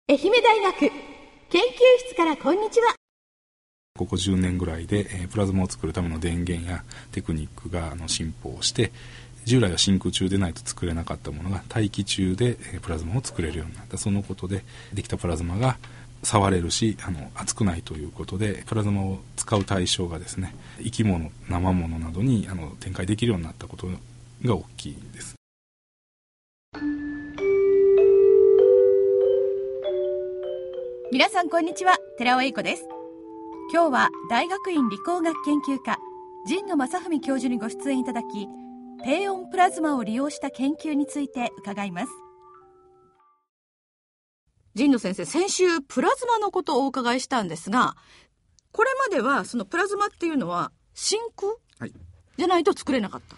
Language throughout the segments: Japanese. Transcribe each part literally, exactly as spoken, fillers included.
愛媛大学研究室からこんにちは。 ここじゅうねんぐらいで、えー、プラズマを作るための電源やテクニックがあの進歩して、従来は真空中でないと作れなかったものが大気中で、えー、プラズマを作れるようになった。そのことでできたプラズマが触れるし、あの熱くないということで、プラズマを使う対象がですね、生き物、生物などにあの展開できるようになったことが大きいです。 皆さんこんにちは、寺尾英子です。今日は大学院理工学研究科神野正文教授にご出演いただき、低温プラズマを利用した研究について伺います。神野先生、先週プラズマのことをお伺いしたんですが、これまではそのプラズマっていうのは真空じゃないと作れなかった、 はい、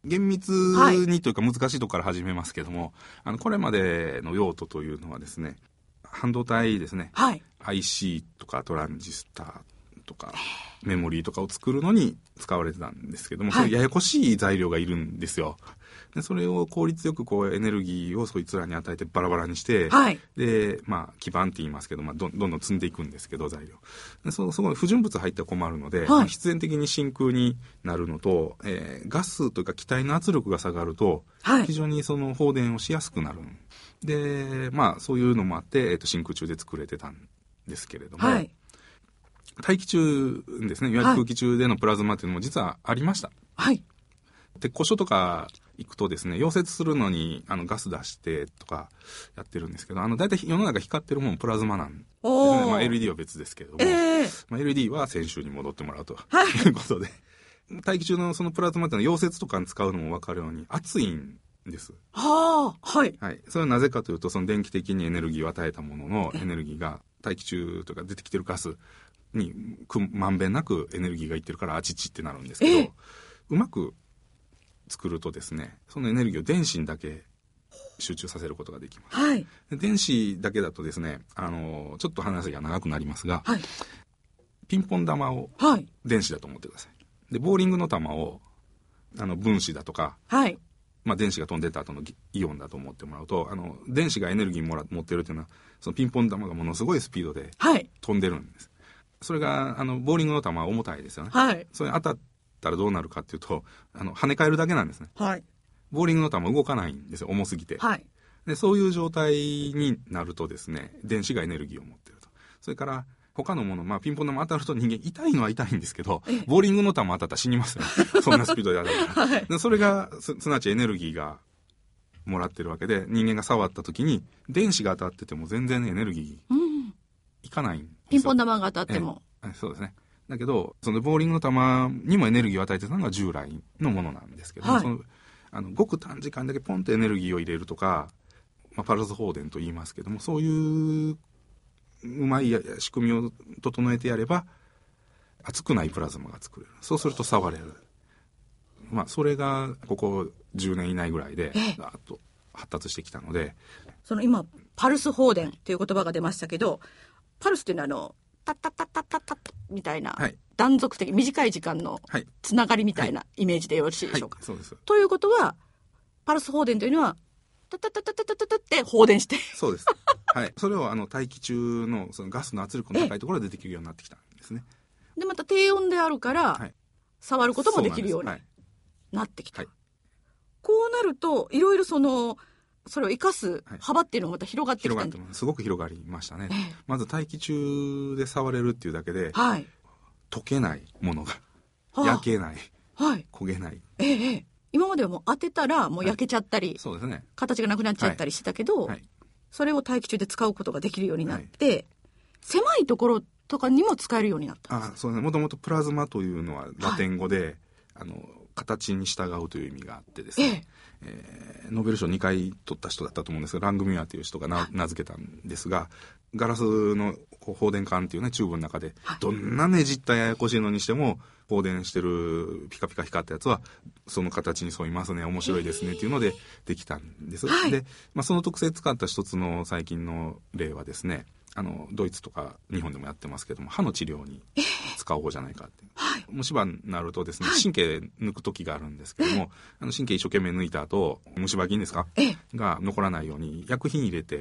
厳密にというか難しいところから始めますけども、はい、あのこれまでの用途というのはですね、半導体ですね、はい、アイシー とかトランジスタとかメモリーとかを作るのに使われてたんですけども、はい、それややこしい材料がいるんですよ。でそれを効率よくこうエネルギーをそいつらに与えてバラバラにして、はい、でまあ基板って言いますけど、まあ、ど, どんどん積んでいくんですけど、材料で そ, そこに不純物入っては困るので、はい、必然的に真空になるのと、えー、ガスというか気体の圧力が下がると、はい、非常にその放電をしやすくなるで、まあそういうのもあって、えー、と真空中で作れてたんですけれども、はい、大気中ですね、いわゆる空気中でのプラズマっていうのも実はありました。はい。鉄工所とか行くとですね、溶接するのにあのガス出してとかやってるんですけど、あの大体世の中光ってるもんプラズマなんですね。まあ エルイーディー は別ですけれども、えーまあ、エルイーディー は先週に戻ってもらうと、はい、いうことで、大気中のそのプラズマっていうのは溶接とかに使うのも分かるように熱いんです。はあ、はい。はい。それはなぜかというと、その電気的にエネルギーを与えたもののエネルギーが大気中とか出てきてるガスにまんべんなくエネルギーがいってるからあちちってなるんですけど、うまく作るとですね、そのエネルギーを電子にだけ集中させることができます。はい。で電子だけだとですね、あのちょっと話が長くなりますが、はい、ピンポン玉を電子だと思ってください。でボーリングの玉をあの分子だとか、はい、まあ、電子が飛んでった後のイオンだと思ってもらうと、あの電子がエネルギーもら持ってるというのは、そのピンポン玉がものすごいスピードで飛んでるんです。はい、それがあのボーリングの玉は重たいですよね。はい、それに当たったらどうなるかっていうと、あの跳ね返るだけなんですね。はい、ボーリングの玉動かないんですよ、重すぎて。はい、でそういう状態になるとですね、電子がエネルギーを持ってると。それから他のもの、まあ、ピンポン玉当たると人間痛いのは痛いんですけど、ボーリングの玉当たったら死にますよね。そんなスピードで当たったら。はい、でそれが す, すなわちエネルギーがもらってるわけで、人間が触った時に電子が当たってても全然エネルギーいかないんですよ。 ピンポン玉が当たっても。 えそうですね。だけどそのボーリングの玉にもエネルギーを与えてたのが従来のものなんですけど、はい、そのあのごく短時間だけポンとエネルギーを入れるとか、まあ、パルス放電と言いますけども、そういううまい仕組みを整えてやれば熱くないプラズマが作れる。そうすると触れる。まあそれがここじゅうねん以内ぐらいでガーッと発達してきたので、 その今パルス放電という言葉が出ましたけど、パルスっていうのはあのタッタッタッタッタッタッみたいな、はい、断続的短い時間のつながりみたいなイメージでよろしいでしょうか。はいはい、そうです。ということはパルス放電というのはタッタッタッタッタッタッタッって放電して、 そうです。はい。それをあの大気中のそのガスの圧力の高いところで出てくるようになってきたんですね。 でまた低温であるから、はい、触ることもできるようになってきた。はい、こうなるといろいろそのそれを生かす幅っていうのがまた広がってきたんで、 はい、広がってすごく広がりましたね。ええ、まず大気中で触れるっていうだけで、はい、溶けないものが、はあ、焼けない、はい、焦げない。 ええ、今まではもう当てたらもう焼けちゃったり、はい、そうですね、形がなくなっちゃったりしてたけど、はいはい、それを大気中で使うことができるようになって、はい、狭いところとかにも使えるようになったんです。 あ、そうですね。もともとプラズマというのはラテン語で、はい、あの形に従うという意味があってですね、えええー、ノーベル賞にかい取った人だったと思うんですが、ラングミュアという人が 名, 名付けたんですが、ガラスの放電管っていうねチューブの中でどんなねじったややこしいのにしても放電してるピカピカ光ったやつはその形に沿いますね、面白いですねっていうのでできたんです。はい、で、まあ、その特性使った一つの最近の例はですね、あのドイツとか日本でもやってますけども、歯の治療に使おうじゃないかって、はい、虫歯になるとですね、神経抜く時があるんですけども、あの神経一生懸命抜いた後虫歯菌ですかが残らないように薬品入れて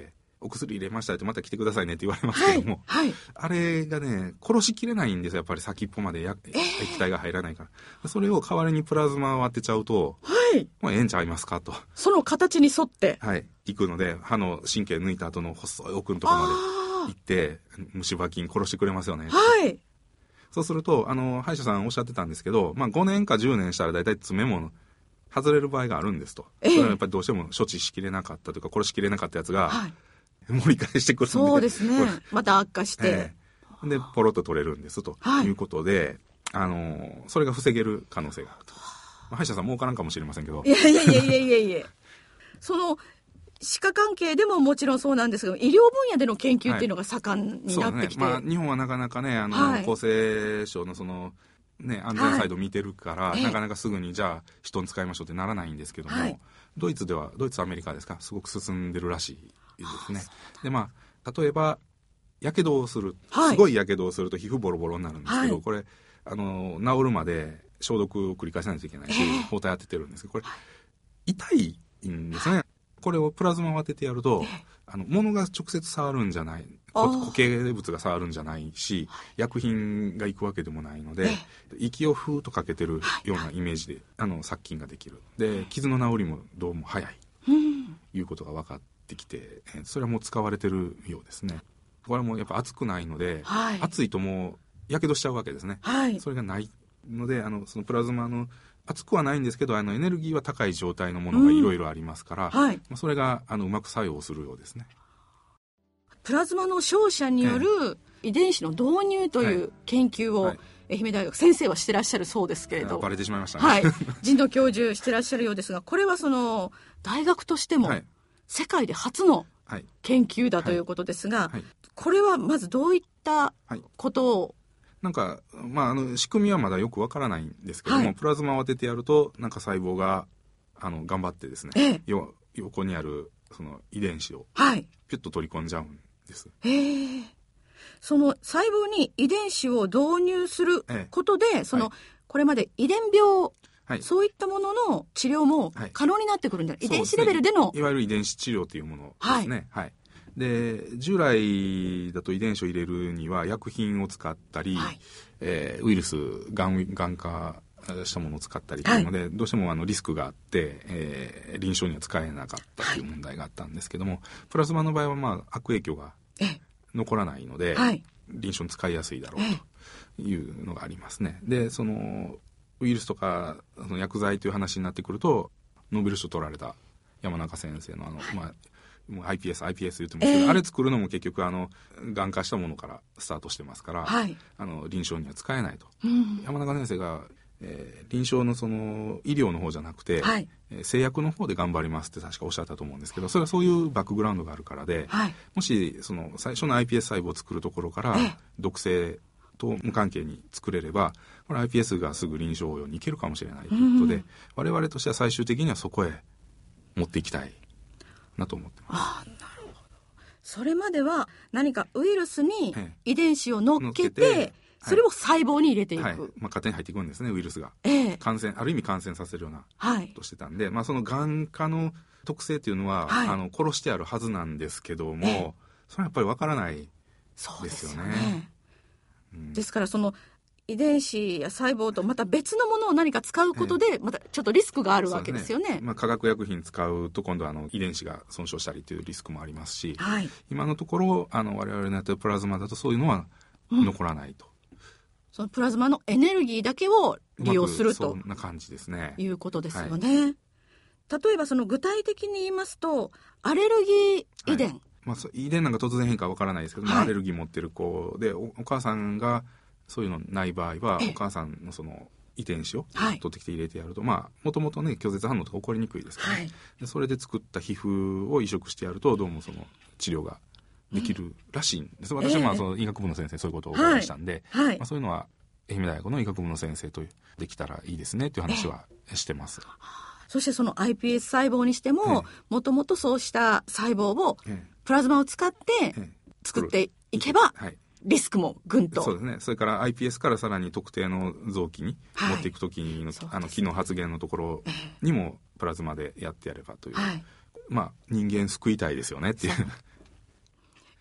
お薬入れましたってまた来てくださいねって言われますけども、はいはい、あれがね殺しきれないんですよ。やっぱり先っぽまでや、えー、液体が入らないからそれを代わりにプラズマを当てちゃうと、はい、もうええんちゃいますかとその形に沿って、 はい、行くので歯の神経抜いた後の細い奥のところまで行って虫歯菌殺してくれますよね。はい、そうするとあの歯医者さんおっしゃってたんですけど、まあ、ごねんかじゅうねんしたらだいたい爪も外れる場合があるんですと、えー、それはやっぱりどうしても処置しきれなかったというか殺しきれなかったやつが、はい、盛り返してくるんでそうですねまた悪化して、えー、でポロッと取れるんですということで、はい、あのそれが防げる可能性があると。歯医者さん儲からんかもしれませんけどいやいやいやいやいやいやその歯科関係でももちろんそうなんですけど医療分野での研究っていうのが盛んになってきて、 はいねまあ、日本はなかなかねあの、はい、厚生省のそのね、安全サイド見てるから、はい、なかなかすぐにじゃあ人に使いましょうってならないんですけども、はい、ドイツではドイツアメリカですかすごく進んでるらしいですね。でまあ例えばやけどをする、はい、すごいやけどをすると皮膚ボロボロになるんですけど、はい、これあの治るまで消毒を繰り返さないといけないし、えー、包帯当ててるんですけどこれ痛いんですね。これをプラズマを当ててやると、えー、あの物が直接触るんじゃない固形物が触るんじゃないし薬品がいくわけでもないので息をふーっとかけてるようなイメージであの殺菌ができる。で傷の治りもどうも早いということが分かってきてそれはもう使われてるようですね。これはもうやっぱ熱くないので、はい、熱いともうやけどしちゃうわけですね、はい、それがないのであのそのプラズマの熱くはないんですけどあのエネルギーは高い状態のものがいろいろありますから、うんはい、それがあのうまく作用するようですね。 プラズマの照射による遺伝子の導入という研究を愛媛大学先生はしてらっしゃるそうですけれどバレてしまいましたね、 はい、人道教授してらっしゃるようですがこれはその大学としても世界で初の研究だということですが、はいはいはい、これはまずどういったことを、はい、 なんか、まあ、あの仕組みはまだよくわからないんですけども、はい、プラズマを当ててやるとなんか細胞があの頑張ってですね、ええ、よ横にあるその遺伝子をピュッと取り込んじゃうんです、 はい、へえ。その細胞に遺伝子を導入することで、ええ、その、はい、これまで遺伝病、はい、そういったものの治療も可能になってくるんじゃない、はい、遺伝子レベルでの、 ね、いわゆる遺伝子治療というものですね、はいはい、で従来だと遺伝子を入れるには薬品を使ったり、はいえー、ウイルスがん、がん化したものを使ったりというので、はい、どうしてもあのリスクがあって、えー、臨床には使えなかったという問題があったんですけども、はい、プラズマの場合はまあ悪影響が残らないので、はい、臨床に使いやすいだろうというのがありますね。でそのウイルスとかその薬剤という話になってくるとノーベル賞取られた山中先生のあの、はいまあもう アイピーエス、アイピーエス 言ってますけど、えー、あれ作るのも結局あのがん化したものからスタートしてますから、はい、あの臨床には使えないと、うん、山中先生が、えー、臨床のその医療の方じゃなくて、はいえー、製薬の方で頑張りますって確かおっしゃったと思うんですけどそれはそういうバックグラウンドがあるからで、はい、もしその最初の アイピーエス 細胞を作るところから毒性と無関係に作れればこれ アイピーエス がすぐ臨床用にいけるかもしれないということで、うん、我々としては最終的にはそこへ持っていきたいなと思ってます。 ああ、なるほど。それまでは何かウイルスに遺伝子を乗っけて、ええ、それを細胞に入れていく、はいはいまあ、 勝手に入っていくんですねウイルスが、ええ、感染ある意味感染させるようなことしてたんで、はいまあ、そのがん化の特性っていうのは、はい、あの殺してあるはずなんですけども、ええ、それはやっぱりわからないですよね。そうですよね、 うん、ですからその遺伝子や細胞とまた別のものを何か使うことでまたちょっとリスクがあるわけですよね。 ねまあ、化学薬品使うと今度はあの遺伝子が損傷したりというリスクもありますし、はい、今のところあの我々のやってるプラズマだとそういうのは残らないと、うん、 そのプラズマのエネルギーだけを利用するとそんな感じですね。 いうことですよね、はい、例えばその具体的に言いますとアレルギー遺伝、はいまあ、遺伝なんか突然変化はわからないですけど、はい、アレルギー持ってる子で お, お母さんがそういうのない場合はお母さんのその遺伝子を取ってきて入れてやると、はい、まあもともとね拒絶反応とか起こりにくいですから、ねはい、でそれで作った皮膚を移植してやるとどうもその治療ができるらしいんです、うん、私はまあその医学部の先生そういうことをお伺いしたんで、はいはいまあ、そういうのは愛媛大学の医学部の先生とできたらいいですねという話はしてます、えー、 そしてその アイピーエス 細胞にしてももともとそうした細胞をプラズマを使って作っていけば、はいリスクもぐんとそうですね。それから アイピーエス からさらに特定の臓器に持っていくときの、はい、あの機能発現のところにもプラズマでやってやればという、はい、まあ人間救いたいですよねっていう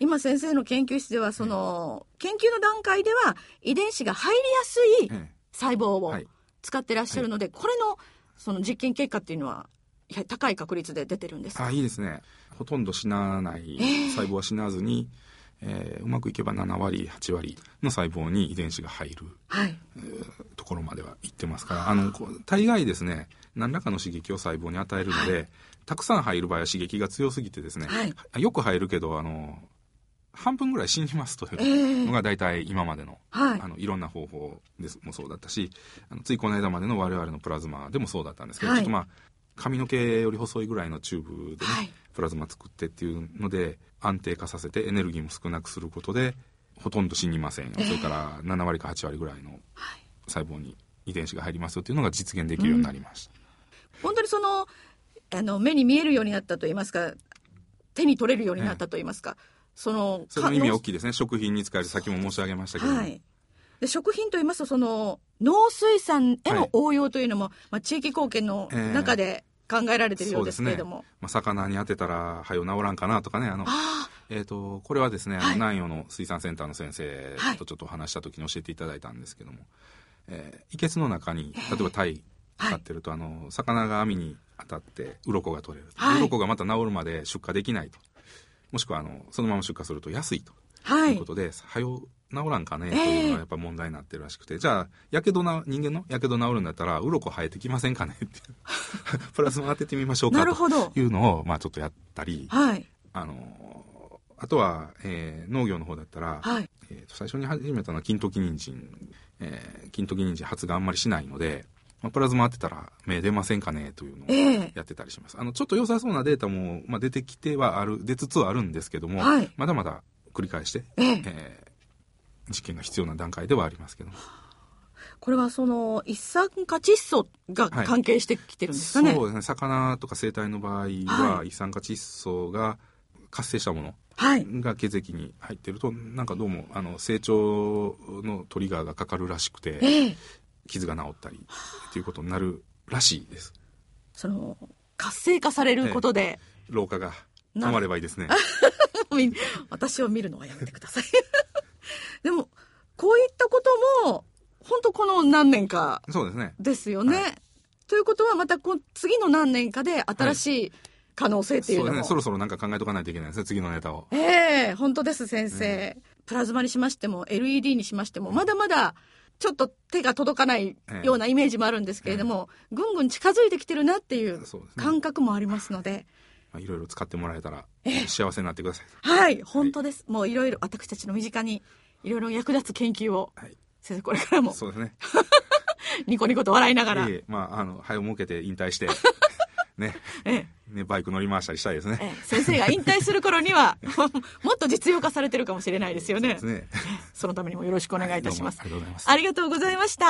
今先生の研究室ではその、えー、研究の段階では遺伝子が入りやすい細胞を使ってらっしゃるので、はいはい、これのその実験結果っていうのは高い確率で出てるんですか？ あ、いいですね。ほとんど死なない細胞は死なずに、えーえー、うまくいけばななわりはちわりの細胞に遺伝子が入る、はいえー、ところまではいってますから、あの大概ですね何らかの刺激を細胞に与えるので、はい、たくさん入る場合は刺激が強すぎてですね、はい、よく入るけどあの半分ぐらい死にますというのが大体今までの、えー、あのいろんな方法ですもそうだったし、あのついこの間までの我々のプラズマでもそうだったんですけど、はい、ちょっとまあ髪の毛より細いぐらいのチューブでね、はい、プラズマ作ってっていうので安定化させてエネルギーも少なくすることでほとんど死にません、えー、それからななわりかはちわりぐらいの細胞に遺伝子が入りますよっていうのが実現できるようになりました、 うん、本当にその、あの目に見えるようになったといいますか手に取れるようになったといいますか、えーその、 その意味は大きいですね。食品に使える、さっきも申し上げましたけど、はい、 で食品といいますとその農水産への応用というのも、はいまあ、地域貢献の中で考えられているようですけれども、えーねまあ、魚に当てたらはよ治らんかなとかね、あのあ、えー、とこれはですね、はい、南予の水産センターの先生とちょっとお話した時に教えていただいたんですけども、えー、生けすの中に例えばタイ使ってると、はい、あの魚が網に当たって鱗が取れる、はい、鱗がまた治るまで出荷できないと、もしくはあのそのまま出荷すると安いと、はい、いうことではよ治らんかねというのがやっぱ問題になってるらしくて、えー、じゃあやけどな人間のやけど治るんだったら鱗生えてきませんかねってプラズマ当ててみましょうかというのをまあちょっとやったり、はい、あのあとは、えー、農業の方だったら、はいえー、と最初に始めたのは金時人参、えー、金時人参発芽あんまりしないので、まあ、プラズマ当てたら芽出ませんかねというのをやってたりします、えー、あのちょっと良さそうなデータも、まあ、出てきてはある出つつはあるんですけども、はい、まだまだ繰り返して、えーえー、実験が必要な段階ではありますけども、 これはその一酸化窒素が関係してきてるんですかね、はい、 そうですね。魚とか生態の場合は、はい、一酸化窒素が活性したものが血液に入ってると、なんかどうもあの成長のトリガーがかかるらしくて、えー、傷が治ったりっていうことになるらしいです。 その活性化されることで、 えー、老化が止まればいいですね私を見るのはやめてくださいでもこういったことも本当この何年かですよね。そうですね、はい、ということはまたこ次の何年かで新しい可能性っていうのも、はい、そうですね、 そろそろなんか考えとかないといけないですね、次のネタを。 ええー、本当です先生、えー、プラズマにしましても エルイーディー にしましてもまだまだちょっと手が届かないようなイメージもあるんですけれども、えー、ぐんぐん近づいてきてるなっていう感覚もありますので、 まあ、いろいろ使ってもらえたら幸せになってください。 はい、本当です。もういろいろ私たちの身近にいろいろ役立つ研究を、はい、先生これからもそうですねニコニコと笑いながら、 いえ、まあ、あの早を設けて引退してね、ええね、バイク乗り回したりしたいですね、ええ、 先生が引退する頃にはもっと実用化されてるかもしれないですよね。そうですね、そのためにもよろしくお願いいたします。はい、ありがとうございます。ありがとうございました。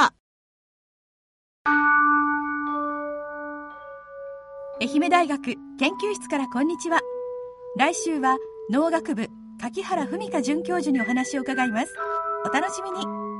愛媛大学研究室からこんにちは。来週は農学部柿原文香准教授にお話を伺います。お楽しみに。